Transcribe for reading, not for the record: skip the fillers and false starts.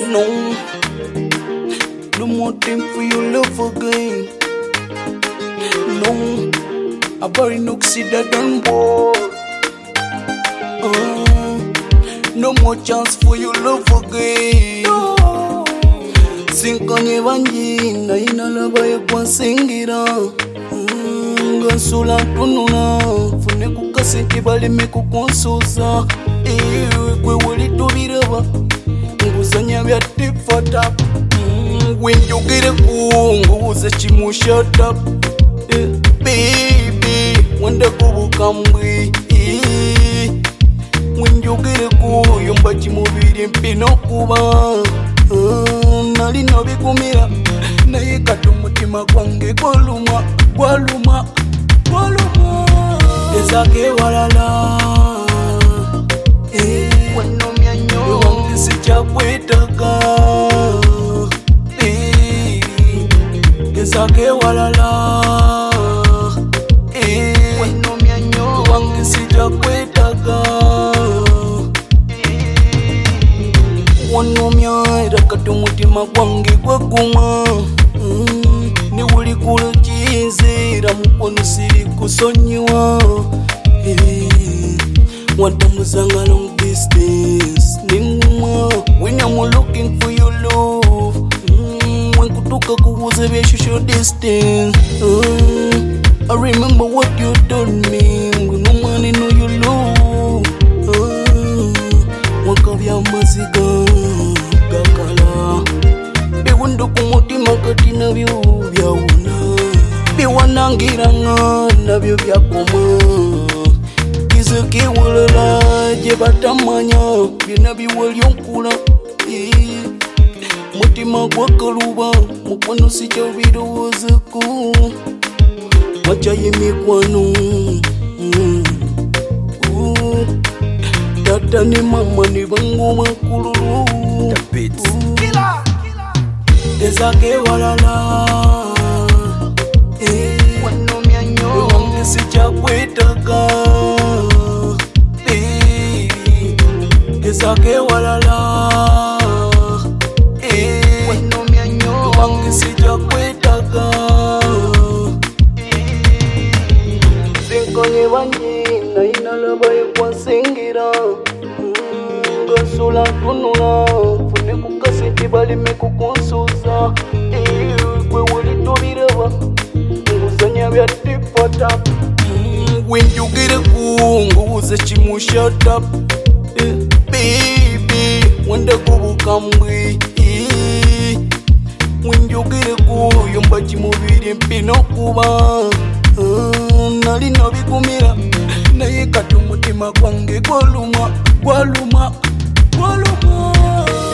No, no more time for your love again. No, I bury no see that done boy. No more chance for your love again. No. Sing on your vagina, in a love I can sing it on. Gansula tununa, fune kukasenti bali mekukonsoza. Kwe wali tobiraba, nguzanya bya tip for tap. When you get a cool, nguze chimu shut up. Baby, when the go come we. When you get a cool, yumba chimu biri mpino kuba. Nali no bikumira, na yekatu mutima kwange goluma, gwaluma. Ezake walala wano myanyo wange sichakwetaka ezake walala wano myanyo wange sichakwetaka wano myaira kati mutima gwange gwaguma niwuli kulukizira mukono siri kusonyiwa watamuzanga long distance ninguma when I'm looking for your love when kutuka kubuze byeshusho distance I remember what you told me no money no you love wakabya maziga gakala bewundo kumutima kati nabyo byawuna biwanangiranga nabyo byakoma kizeke walala je batamanya byona biwalyonkula mutima gwakaluba mukwano sikya birowoozaku wachaye mikwano tata ne mama ne bangoma kululu ezake walala wano myanyo wange sichakwetaka ezake walala wano myanyo wange sichakwetaka sinkonye banjina inalaba yekwasingira gasula tunula fune kukasenti bali mekukonsoza kwe wali tobiraba nguzanya bya tip for tap. When you get a cool, nguze chimu shut up. Baby, when the go come we. When you get a cool, yumba chimu biri mpino kuba. Nali no bikumira, na yekatu mutima kwange gwaluma.